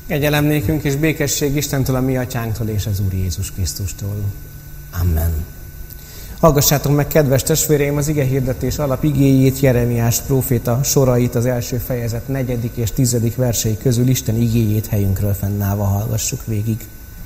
Kegyelem nékünk és békesség Istentől, a mi atyánktól és az Úr Jézus Krisztustól. Amen. Hallgassátok meg, kedves testvéreim, az ige hirdetés alap igéjét, Jeremiás próféta sorait, az első fejezet 4. és 10. versei közül. Isten igéjét helyünkről fennállva hallgassuk végig.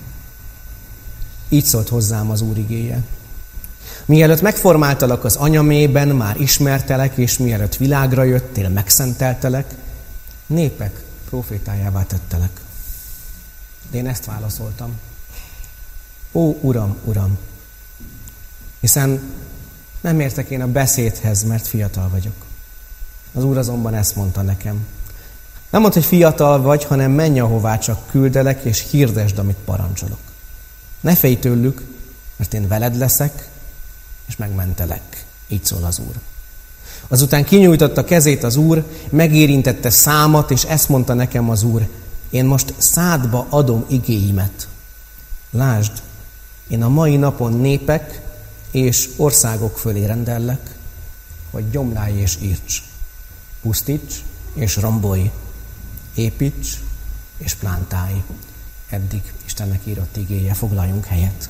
Így szólt hozzám az Úr igéje. Mielőtt megformáltalak az anyamében, már ismertelek, és mielőtt világra jöttél, megszenteltelek, népek prófétájává tettelek. De én ezt válaszoltam. Ó, Uram, Uram! Hiszen nem értek én a beszédhez, mert fiatal vagyok. Az Úr azonban ezt mondta nekem. Nem mondd, hogy fiatal vagy, hanem menj, ahová csak küldelek, és hirdesd, amit parancsolok. Ne félj tőlük, mert én veled leszek, és megmentelek. Így szól az Úr. Azután kinyújtotta kezét az Úr, megérintette számat, és ezt mondta nekem az Úr. Én most szádba adom igéimet. Lásd, én a mai napon népek és országok fölé rendellek, hogy gyomlálj és írts, pusztíts és rombolj, építs és plántálj. Eddig Istennek írott igéje, foglaljunk helyet.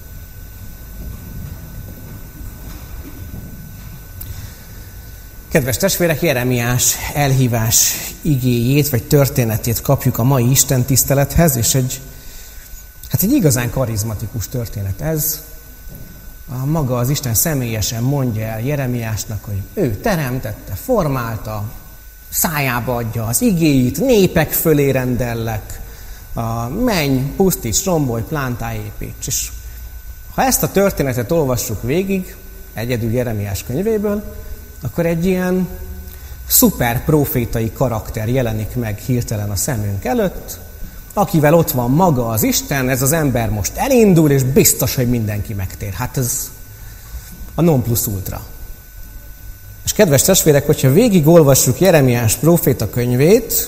Kedves testvérek, Jeremiás elhívás igéjét vagy történetét kapjuk a mai Isten tisztelethez, és egy igazán karizmatikus történet ez. Maga az Isten személyesen mondja el Jeremiásnak, hogy ő teremtette, formálta, szájába adja az igéit, népek fölé rendellek, menj, pusztíts, rombolj, plántálj, építs. És ha ezt a történetet olvassuk végig, egyedül Jeremiás könyvéből, akkor egy ilyen szuper profétai karakter jelenik meg hirtelen a szemünk előtt, akivel ott van maga az Isten, ez az ember most elindul, és biztos, hogy mindenki megtér. Hát ez a non plus ultra. És kedves testvérek, hogyha végig olvassuk Jeremiás próféta könyvét,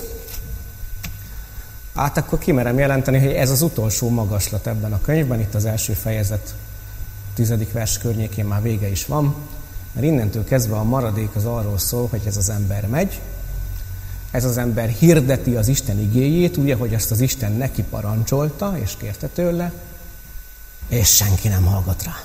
akkor kimerem jelenteni, hogy ez az utolsó magaslat ebben a könyvben, itt az első fejezet 10. vers környékén már vége is van, mert innentől kezdve a maradék az arról szól, hogy ez az ember megy, ez az ember hirdeti az Isten igéjét, úgy, ahogy azt az Isten neki parancsolta, és kérte tőle, és senki nem hallgat rá.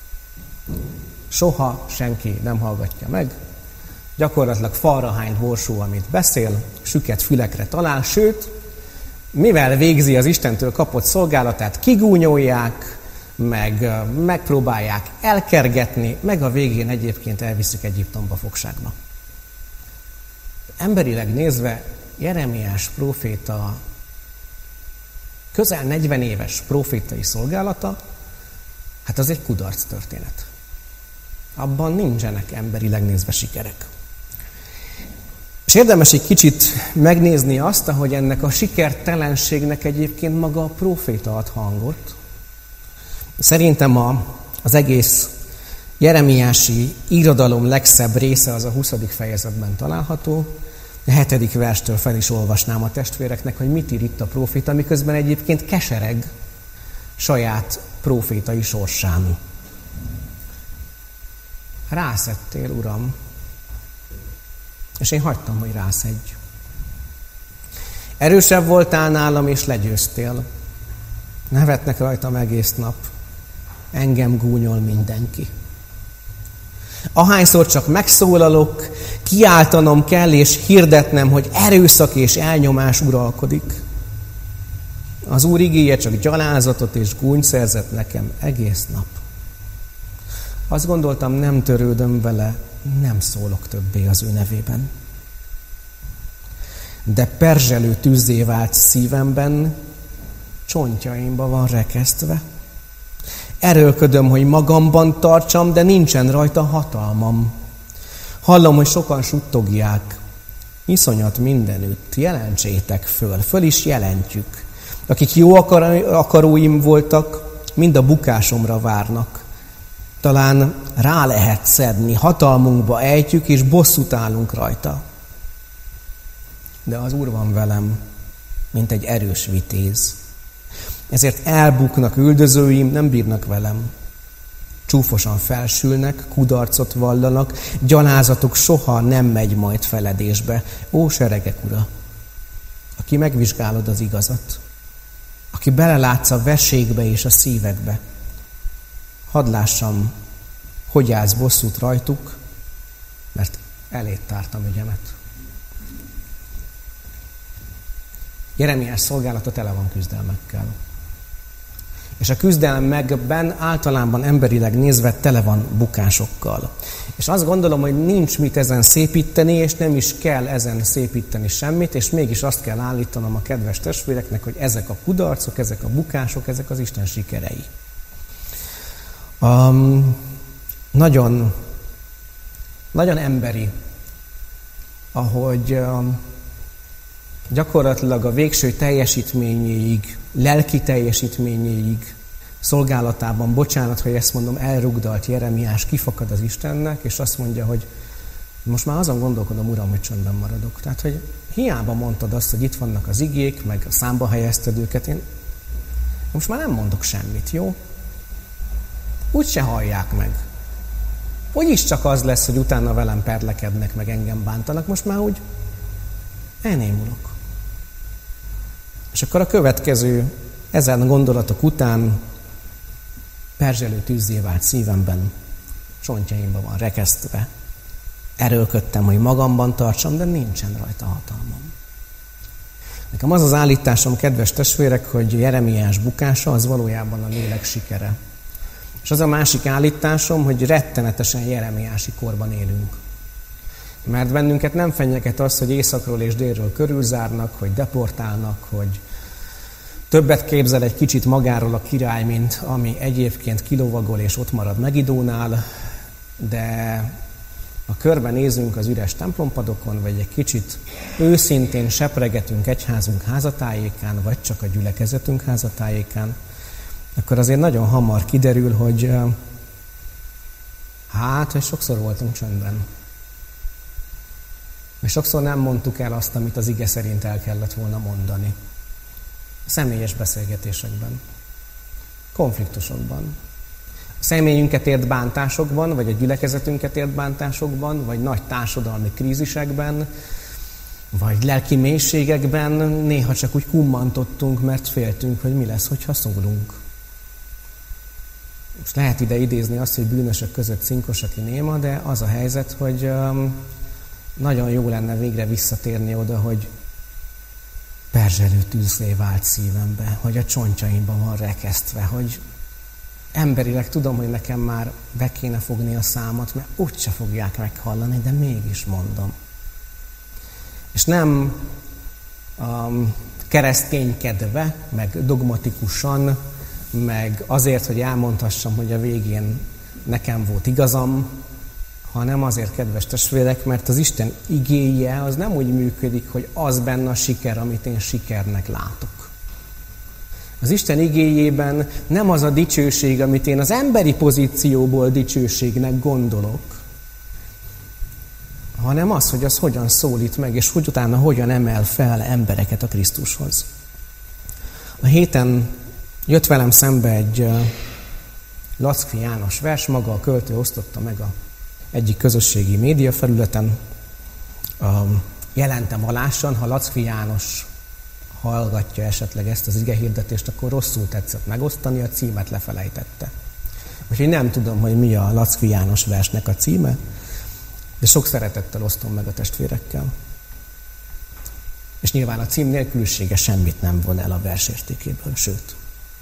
Soha senki nem hallgatja meg. Gyakorlatilag falra hányt borsó, amit beszél, süket fülekre talál, sőt, mivel végzi az Istentől kapott szolgálatát, kigúnyolják, meg megpróbálják elkergetni, meg a végén egyébként elviszik Egyiptomba fogságba. Emberileg nézve Jeremiás próféta közel 40 éves prófétai szolgálata, hát az egy kudarc történet. Abban nincsenek emberileg nézve sikerek. És érdemes egy kicsit megnézni azt, ahogy ennek a sikertelenségnek egyébként maga a próféta ad hangot. Szerintem az egész jeremiási irodalom legszebb része az a 20. fejezetben található. A 7. verstől fel is olvasnám a testvéreknek, hogy mit ír itt a próféta, miközben egyébként kesereg saját prófétai sorsán. Rászettél, Uram, és én hagytam, hogy rászedj. Erősebb voltál nálam, és legyőztél. Nevetnek rajtam egész nap. Engem gúnyol mindenki. Ahányszor csak megszólalok, kiáltanom kell, és hirdetnem, hogy erőszak és elnyomás uralkodik. Az Úr igéje csak gyalázatot és gúnyt szerzett nekem egész nap. Azt gondoltam, nem törődöm vele, nem szólok többé az ő nevében. De perzselő tűzzé vált szívemben, csontjaimba van rekesztve. Erőlködöm, hogy magamban tartsam, de nincsen rajta hatalmam. Hallom, hogy sokan suttogják. Iszonyat mindenütt, jelentsétek föl is jelentjük. Akik jó akaróim voltak, mind a bukásomra várnak. Talán rá lehet szedni, hatalmunkba ejtjük, és bosszút állunk rajta. De az Úr van velem, mint egy erős vitéz. Ezért elbuknak üldözőim, nem bírnak velem. Csúfosan felsülnek, kudarcot vallanak, gyalázatuk soha nem megy majd feledésbe. Ó, seregek ura! aki megvizsgálod az igazat, aki belelátsz a veségbe és a szívekbe. Hadd lássam, hogy állsz bosszút rajtuk, mert eléd tártam ügyemet. Jeremiás szolgálata tele van küzdelmekkel. És a küzdelmekben általában emberileg nézve tele van bukásokkal. És azt gondolom, hogy nincs mit ezen szépíteni, és nem is kell ezen szépíteni semmit, és mégis azt kell állítanom a kedves testvéreknek, hogy ezek a kudarcok, ezek a bukások, ezek az Isten sikerei. Nagyon emberi, ahogy gyakorlatilag a végső teljesítményéig, lelki teljesítményéig szolgálatában, bocsánat, hogy ezt mondom, elrugdalt Jeremiás kifakad az Istennek, és azt mondja, hogy most már azon gondolkodom, Uram, hogy csöndben maradok. Tehát, hogy hiába mondtad azt, hogy itt vannak az igék, meg számba helyezted őket, én most már nem mondok semmit, jó? Úgyse hallják meg. Úgyis csak az lesz, hogy utána velem perlekednek, meg engem bántanak, most már úgy elnémulok. És akkor a következő, ezen gondolatok után perzselő tűzzé vált szívemben, csontjaimban van rekesztve. Erőlködtem, hogy magamban tartsam, de nincsen rajta hatalmam. Nekem az az állításom, kedves testvérek, hogy Jeremiás bukása az valójában a lélek sikere. És az a másik állításom, hogy rettenetesen jeremiási korban élünk. Mert bennünket nem fenyeget az, hogy északról és délről körülzárnak, hogy deportálnak, hogy többet képzel egy kicsit magáról a király, mint ami egyébként kilovagol és ott marad Megidónál, de ha körbenézünk az üres templompadokon, vagy egy kicsit őszintén sepregetünk egyházunk házatájékán, vagy csak a gyülekezetünk házatájékán, akkor azért nagyon hamar kiderül, hogy hogy sokszor voltunk csöndben. És sokszor nem mondtuk el azt, amit az ige szerint el kellett volna mondani. Személyes beszélgetésekben, konfliktusokban. A személyünket ért bántásokban, vagy a gyülekezetünket ért bántásokban, vagy nagy társadalmi krízisekben, vagy lelki mélységekben néha csak úgy kummantottunk, mert féltünk, hogy mi lesz, hogyha szólunk. Most lehet ide idézni azt, hogy bűnösök között cinkos, aki néma, de az a helyzet, hogy nagyon jó lenne végre visszatérni oda, hogy perzselő tűzé vált szívembe, hogy a csontjaimban van rekesztve, hogy emberileg tudom, hogy nekem már be kéne fogni a számat, mert úgyse fogják meghallani, de mégis mondom. És nem kereszténykedve, meg dogmatikusan, meg azért, hogy elmondhassam, hogy a végén nekem volt igazam, hanem azért, kedves testvérek, mert az Isten igéje az nem úgy működik, hogy az benne a siker, amit én sikernek látok. Az Isten igéjében nem az a dicsőség, amit én az emberi pozícióból dicsőségnek gondolok, hanem az, hogy az hogyan szólít meg, és hogy utána hogyan emel fel embereket a Krisztushoz. A héten jött velem szembe egy Lackfi János vers, maga a költő osztotta meg egyik közösségi média felületen. Jelentem alásan, ha Lackfi János hallgatja esetleg ezt az igehirdetést, akkor rosszul tetszett megosztani, a címet lefelejtette. Úgyhogy nem tudom, hogy mi a Lackfi János versnek a címe, de sok szeretettel osztom meg a testvérekkel. És nyilván a cím nélkülisége semmit nem von el a vers értékéből, sőt.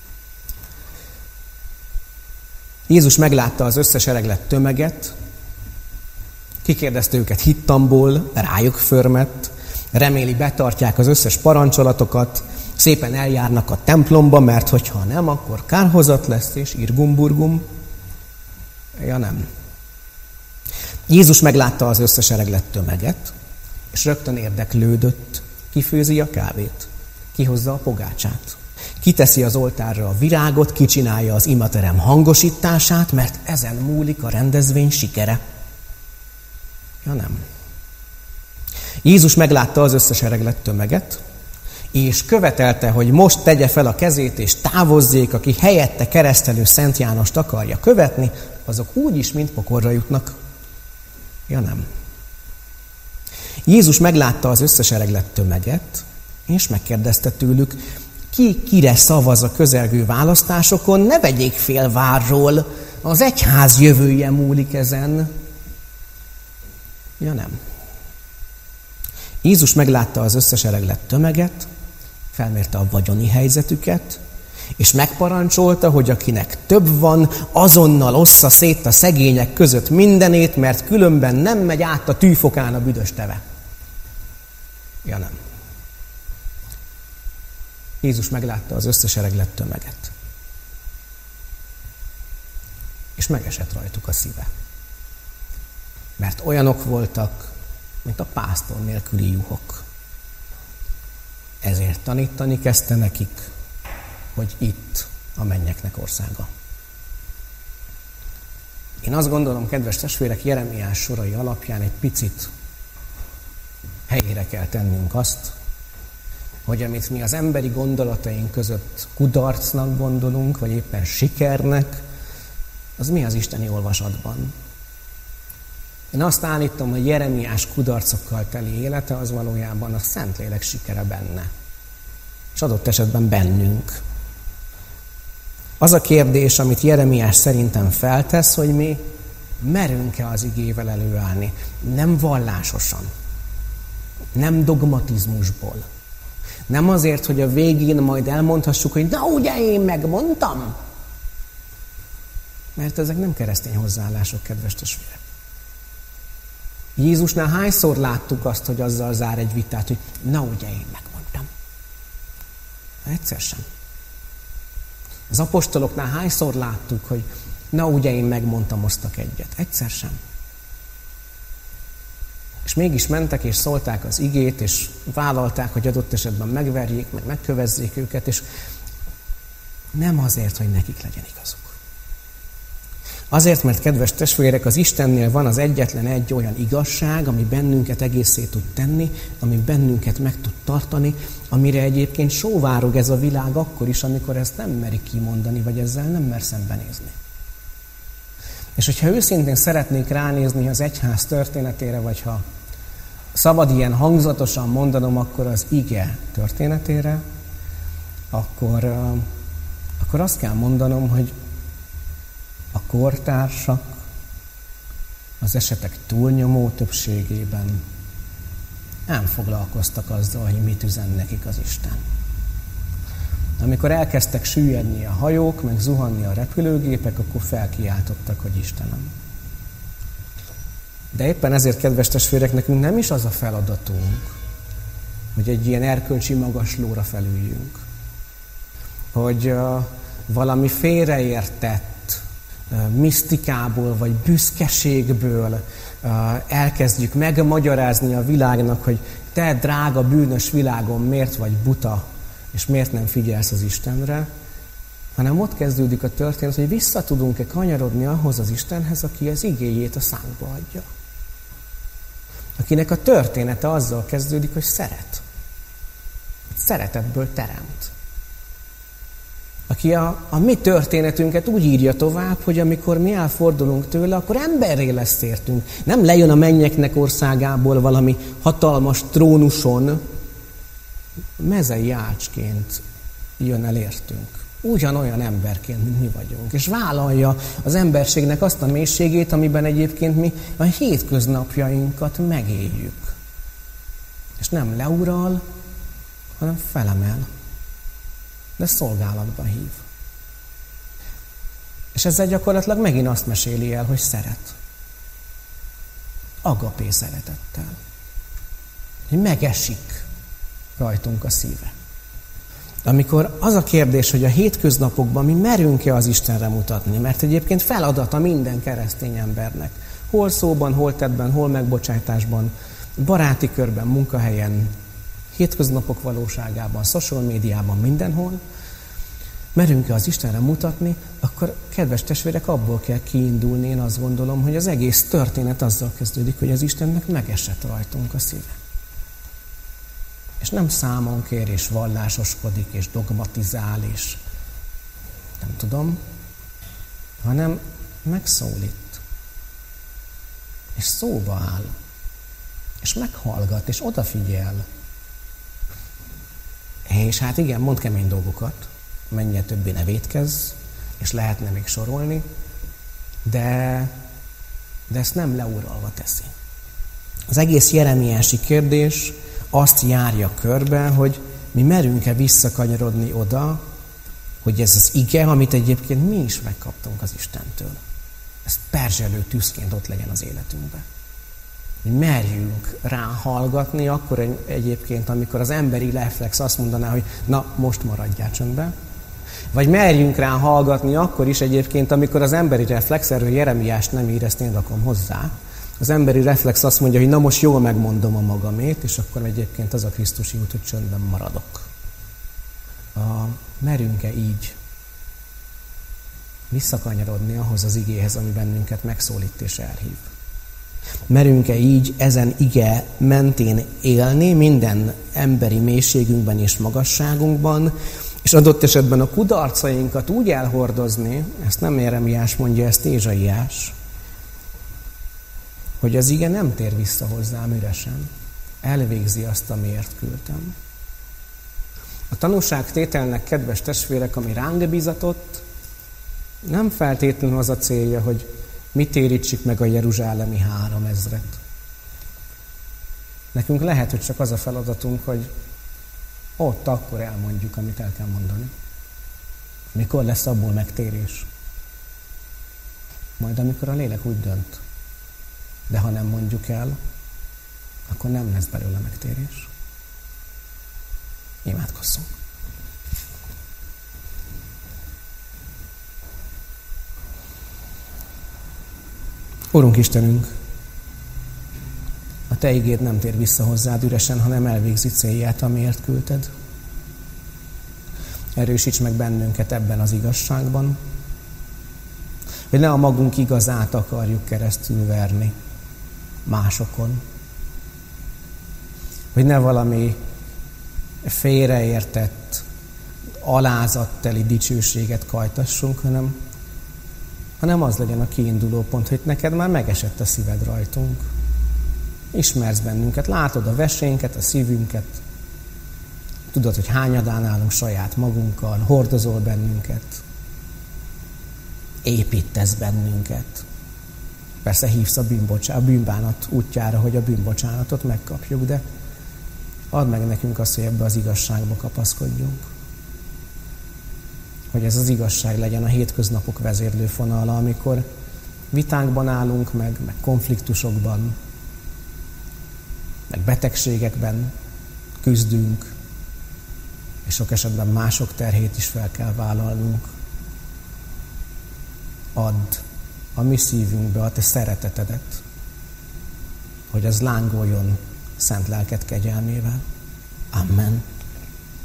Jézus meglátta az összesereglett tömeget, kikérdezte őket hittamból, rájuk förmett, reméli betartják az összes parancsolatokat, szépen eljárnak a templomba, mert hogyha nem, akkor kárhozat lesz, és irgum-burgum. Ja nem. Jézus meglátta az összesereglett tömeget, és rögtön érdeklődött, kifőzi a kávét, kihozza a pogácsát, kiteszi az oltárra a virágot, kicsinálja az imaterem hangosítását, mert ezen múlik a rendezvény sikere. Ja nem. Jézus meglátta az összesereglett tömeget, és követelte, hogy most tegye fel a kezét, és távozzék, aki helyette keresztelő Szent Jánost akarja követni, azok úgyis mind pokolra jutnak. Ja nem. Jézus meglátta az összesereglett tömeget, És megkérdezte tőlük, ki kire szavaz a közelgő választásokon, ne vegyék fél várról, az egyház jövője múlik ezen. Ja nem. Jézus meglátta az összesereglett tömeget, felmérte a vagyoni helyzetüket, és megparancsolta, hogy akinek több van, azonnal ossza szét a szegények között mindenét, mert különben nem megy át a tűfokán a büdös teve. Ja nem. Jézus meglátta az összesereglett tömeget. És megesett rajtuk a szíve. Mert olyanok voltak, mint a pásztor nélküli juhok. Ezért tanítani kezdte nekik, hogy itt a mennyeknek országa. Én azt gondolom, kedves testvérek, Jeremiás sorai alapján egy picit helyére kell tennünk azt, hogy amit mi az emberi gondolataink között kudarcnak gondolunk, vagy éppen sikernek, az mi az isteni olvasatban. Én azt állítom, hogy Jeremiás kudarcokkal teli élete az valójában a Szentlélek sikere benne. És adott esetben bennünk. Az a kérdés, amit Jeremiás szerintem feltesz, hogy mi merünk-e az igével előállni. Nem vallásosan. Nem dogmatizmusból. Nem azért, hogy a végén majd elmondhassuk, hogy na ugye én megmondtam. Mert ezek nem keresztény hozzáállások, kedves testvérek. Jézusnál hányszor láttuk azt, hogy azzal zár egy vitát, hogy na ugye én megmondtam. Egyszer sem. Az apostoloknál hányszor láttuk, hogy na ugye én megmondtam, osztak egyet. Egyszer sem. És mégis mentek és szólták az igét, és vállalták, hogy adott esetben megverjék, meg megkövezzék őket, és nem azért, hogy nekik legyen igazuk. Azért, mert kedves testvérek, az Istennél van az egyetlen egy olyan igazság, ami bennünket egészé tud tenni, ami bennünket meg tud tartani, amire egyébként sóvárog ez a világ akkor is, amikor ezt nem meri kimondani, vagy ezzel nem mer szembenézni. És hogyha őszintén szeretnék ránézni az egyház történetére, vagy ha szabad ilyen hangzatosan mondanom, akkor az ige történetére, akkor azt kell mondanom, hogy a kortársak az esetek túlnyomó többségében nem foglalkoztak azzal, hogy mit üzen nekik az Isten. Amikor elkezdtek süllyedni a hajók, meg zuhanni a repülőgépek, akkor felkiáltottak, hogy Istenem. De éppen ezért, kedves testvérek, nekünk nem is az a feladatunk, hogy egy ilyen erkölcsi magaslóra felüljünk. Hogy valami félreértett misztikából, vagy büszkeségből elkezdjük megmagyarázni a világnak, hogy te, drága, bűnös világon miért vagy buta, és miért nem figyelsz az Istenre, hanem ott kezdődik a történet, hogy vissza tudunk-e kanyarodni ahhoz az Istenhez, aki az igéjét a szánkba adja. Akinek a története azzal kezdődik, hogy szeret. Szeretetből teremt. Aki a mi történetünket úgy írja tovább, hogy amikor mi elfordulunk tőle, akkor emberré lesz értünk. Nem lejön a mennyeknek országából valami hatalmas trónuson, mezei ácsként jön el értünk. Ugyanolyan emberként, mint mi vagyunk. És vállalja az emberségnek azt a mélységét, amiben egyébként mi a hétköznapjainkat megéljük. És nem leural, hanem felemel. De szolgálatba hív. És ezzel gyakorlatilag megint azt meséli el, hogy szeret. Agapé szeretettel. Hogy megesik rajtunk a szíve. De amikor az a kérdés, hogy a hétköznapokban mi merünk-e az Istenre mutatni, mert egyébként feladata minden keresztény embernek. Hol szóban, hol tettben, hol megbocsátásban, baráti körben, munkahelyen, hétköznapok valóságában, social médiában, mindenhol, merünk-e az Istenre mutatni, akkor kedves testvérek, abból kell kiindulni, én azt gondolom, hogy az egész történet azzal kezdődik, hogy az Istennek megesett rajtunk a szíve. És nem számon kér, és vallásoskodik, és dogmatizál, és nem tudom, hanem megszólít. És szóba áll. És meghallgat, és odafigyel. És hát igen, mond kemény dolgokat, mennyire többé ne vétkezz, és lehetne még sorolni, de ezt nem leuralva teszi. Az egész jeremiási kérdés azt járja körbe, hogy mi merünk-e visszakanyarodni oda, hogy ez az ige, amit egyébként mi is megkaptunk az Istentől, ez perzselő tűzként ott legyen az életünkben. Hogy merjünk rá hallgatni, akkor egyébként, amikor az emberi reflex azt mondaná, hogy na, most maradjál csöndben. Vagy merjünk rá hallgatni akkor is egyébként, amikor az emberi reflex, erről Jeremiást nem ír, ezt én rakom hozzá. Az emberi reflex azt mondja, hogy na most jól megmondom a magamét, és akkor egyébként az a Krisztusi út, hogy csöndben maradok. Merünk-e így visszakanyarodni ahhoz az igéhez, ami bennünket megszólít és elhív? Merünk-e így ezen ige mentén élni minden emberi mélységünkben és magasságunkban, és adott esetben a kudarcainkat úgy elhordozni, ezt nem Jeremiás mondja, ezt Ézsaiás, hogy az ige nem tér vissza hozzám üresen, elvégzi azt, amiért küldtem. A tanúságtételnek, kedves testvérek, ami ránk bizatott, nem feltétlenül az a célja, hogy mi térítsük meg a jeruzsálemi 3000-et. Nekünk lehet, hogy csak az a feladatunk, hogy ott akkor elmondjuk, amit el kell mondani. Mikor lesz abból megtérés? Majd amikor a lélek úgy dönt. De ha nem mondjuk el, akkor nem lesz belőle megtérés. Imádkozzunk. Urunk Istenünk, a Te igéd nem tér vissza hozzád üresen, hanem elvégzi célját, amiért küldted. Erősíts meg bennünket ebben az igazságban, hogy ne a magunk igazát akarjuk keresztül verni másokon. Hogy ne valami félreértett, alázatteli dicsőséget kajtassunk, hanem az legyen a kiinduló pont, hogy neked már megesett a szíved rajtunk. Ismersz bennünket, látod a vesénket, a szívünket, tudod, hogy hányadán állunk saját magunkkal, hordozol bennünket, építesz bennünket. Persze hívsz a bűnbánat útjára, hogy a bűnbocsánatot megkapjuk, de add meg nekünk azt, hogy ebbe az igazságba kapaszkodjunk. Hogy ez az igazság legyen a hétköznapok vezérlőfonala, amikor vitánkban állunk meg konfliktusokban, meg betegségekben küzdünk, és sok esetben mások terhét is fel kell vállalnunk. Add a mi szívünkbe a Te szeretetedet, hogy az lángoljon szent lelked kegyelmével. Amen.